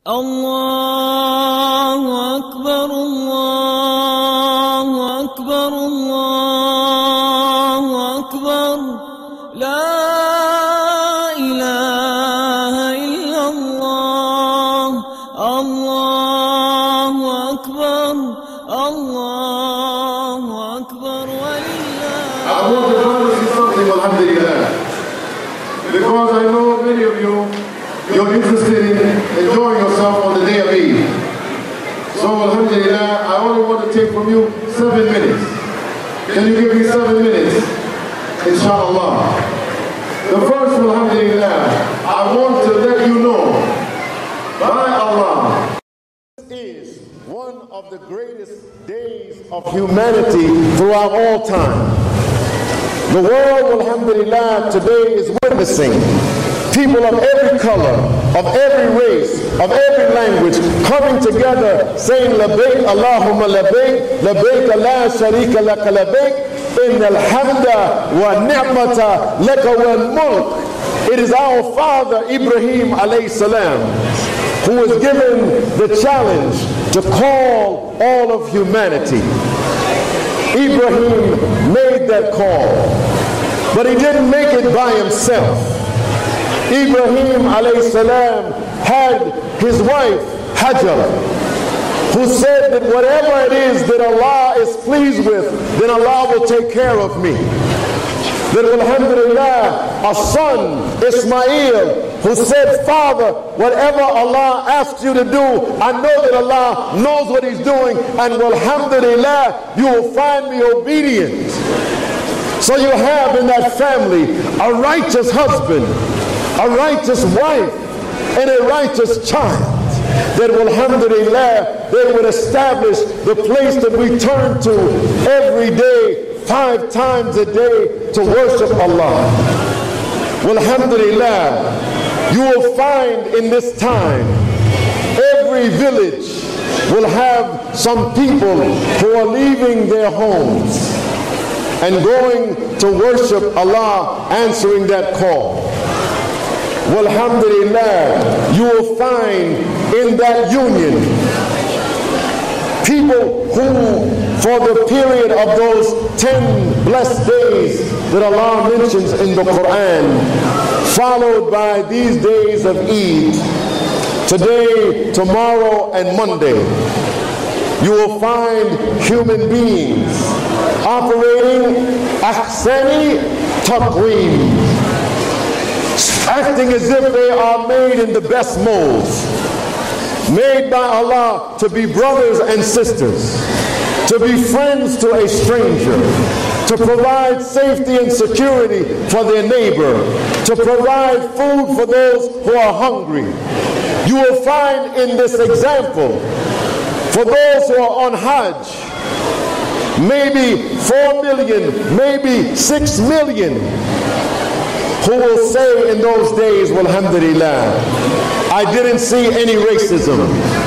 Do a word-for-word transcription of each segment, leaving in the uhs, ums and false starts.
الله أكبر الله أكبر الله أكبر لا إله إلا الله الله أكبر الله أكبر ولله. I want to promise you something, alhamdulillah, because I know many of you, you're interested in enjoying yourself on the day of Eid. So alhamdulillah, I only want to take from you seven minutes. Can you give me seven minutes? Inshallah. The first, alhamdulillah, I want to let you know, by Allah, this is one of the greatest days of humanity throughout all time. The world, alhamdulillah, today is witnessing people of every color, of every race, of every language coming together saying labbaik Allahumma labbaik, labbaik la sharika laka labbaik, innal hamda wa ni'mata laka wal mulk. It is our father Ibrahim alayhi salam who was given the challenge to call all of humanity. Ibrahim made that call, but he didn't make it by himself. Ibrahim alayhi salam had his wife Hajar, who said that whatever it is that Allah is pleased with, then Allah will take care of me. That alhamdulillah, a son, Ismail, who said, Father, whatever Allah asks you to do, I know that Allah knows what he's doing, and alhamdulillah, you will find me obedient. So you have in that family a righteous husband, a righteous wife, and a righteous child. That alhamdulillah, they would establish the place that we turn to every day, five times a day, to worship Allah. Alhamdulillah, you will find in this time, every village will have some people who are leaving their homes and going to worship Allah, answering that call. Alhamdulillah, you will find in that union people who, for the period of those ten blessed days that Allah mentions in the Quran, followed by these days of Eid, today, tomorrow, and Monday, you will find human beings operating ahsani taqweem, acting as if they are made in the best molds, made by Allah to be brothers and sisters, to be friends to a stranger, to provide safety and security for their neighbor, to provide food for those who are hungry. You will find in this example, for those who are on Hajj, maybe four million, maybe six million, who will say in those days, alhamdulillah, I didn't see any racism.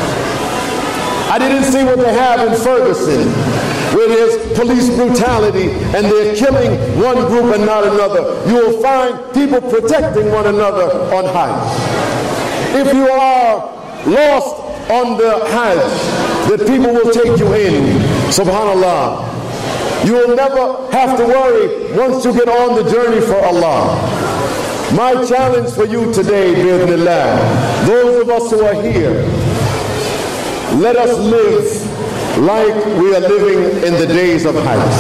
I didn't see what they have in Ferguson, where there's police brutality and they're killing one group and not another. You will find people protecting one another on Hajj. If you are lost on the Hajj, that people will take you in, subhanallah. You will never have to worry once you get on the journey for Allah. My challenge for you today, bi'idhnillah, those of us who are here, let us live like we are living in the days of Hajj.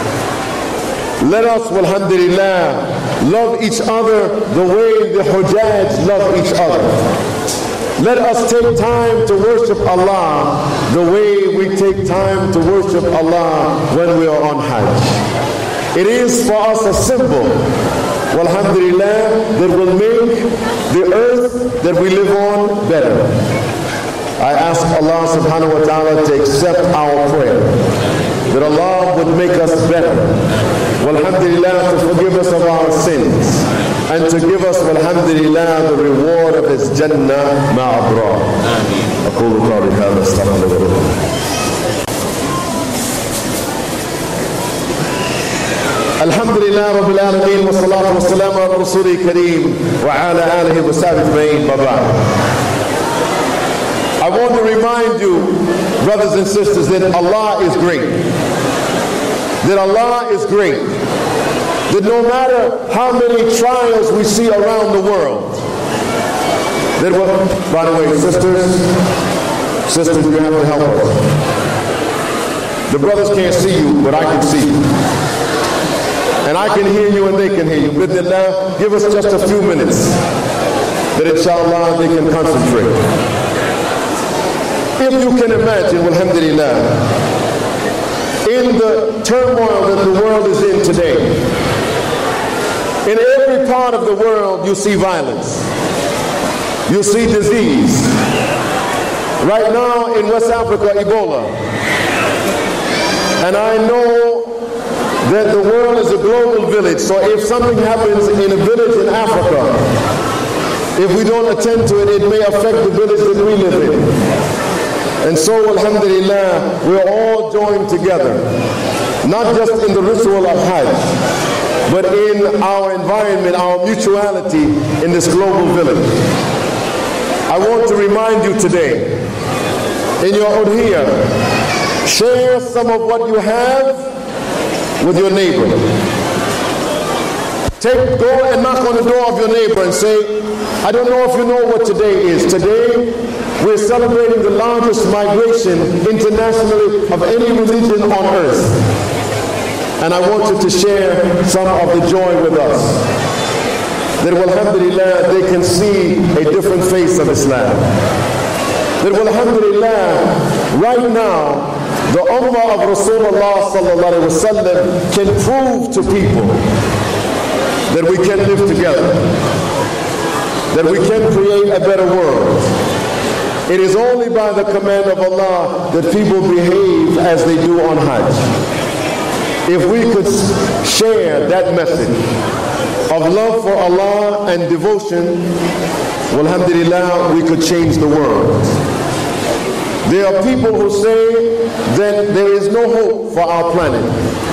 Let us, alhamdulillah, love each other the way the Hujjaj love each other. Let us take time to worship Allah the way we take time to worship Allah when we are on Hajj. It is for us a symbol, alhamdulillah, that will make the earth that we live on better. I ask Allah subhanahu wa ta'ala to accept our prayer, that Allah would make us better, alhamdulillah, to forgive us of our sins, and to give us, alhamdulillah, the reward of His Jannah ma'abrar. أقول قولي هذا استغفر الله. Alhamdulillah Rabbil Alameen, wa salatu wa salam ala Rasulih Kareem wa ala alihi wa sahbihi ajma'in. Bye-bye. I want to remind you, brothers and sisters, that Allah is great. That Allah is great. That no matter how many trials we see around the world, that what, by the way, sisters, sisters, you have to help us. The brothers can't see you, but I can see you. And I can hear you and they can hear you. Bidnillah, give us just a few minutes that inshallah they can concentrate. If you can imagine, alhamdulillah, in the turmoil that the world is in today, in every part of the world you see violence, you see disease. Right now in West Africa, Ebola. And I know that the world is a global village, so if something happens in a village in Africa, if we don't attend to it, it may affect the village that we live in. And so, alhamdulillah, we're all joined together, not just in the ritual of Hajj, but in our environment, our mutuality in this global village. I want to remind you today, in your udhiyah, share some of what you have with your neighbor. Take, go and knock on the door of your neighbor and say, I don't know if you know what today is. Today, we're celebrating the largest migration internationally of any religion on earth. And I want you to share some of the joy with us. That, alhamdulillah, they can see a different face of Islam. That, alhamdulillah, right now, the ummah of Rasulullah sallallahu alaihi wasallam can prove to people that we can live together, that we can create a better world. It is only by the command of Allah that people behave as they do on Hajj. If we could share that message of love for Allah and devotion, well, alhamdulillah, we could change the world. There are people who say that there is no hope for our planet.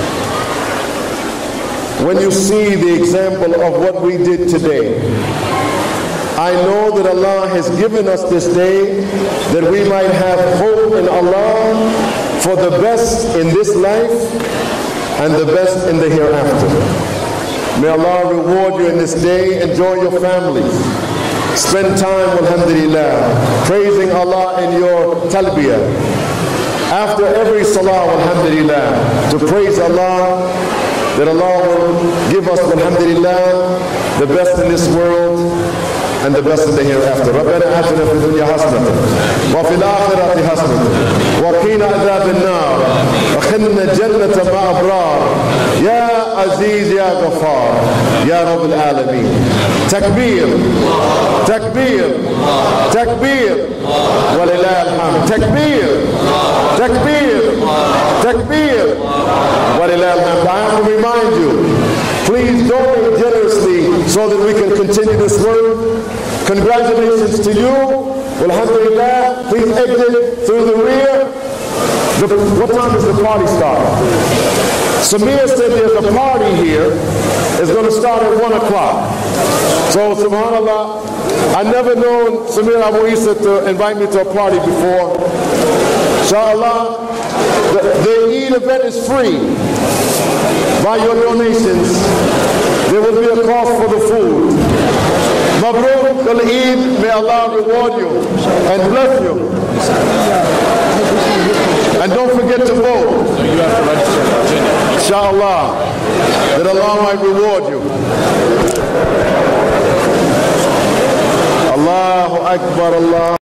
When you see the example of what we did today, I know that Allah has given us this day that we might have hope in Allah for the best in this life and the best in the hereafter. May Allah reward you in this day. Enjoy your families. Spend time, alhamdulillah, praising Allah in your talbiyah. After every salah, alhamdulillah, to praise Allah, that Allah will give us, alhamdulillah, the best in this world and the best in the hereafter. ربنا آتنا في الدنيا حسنة وفي الآخرة حسنة وقنا عذاب النار وادخلنا الجنة مع أبرار يا عزيز يا غفار يا رب العالمين. تكبير تكبير تكبير ولله الحمد. تكبير تكبير تكبير ولله الحمد. I have to remind you, please donate generously so that we can continue this work. Congratulations to you. Alhamdulillah. Please exit through the rear. The, what time does the party start? Samir said there's a party here. It's going to start at one o'clock. So, subhanAllah, I never known Samir Abu Isa to invite me to a party before. Inshallah, the, the Eid event is free. By your donations, there will be a cost for the food. Mabruk al-Eid, may Allah reward you and bless you. And don't forget to vote. So you have to register. Inshallah, that Allah might reward you. Allahu Akbar, Allah.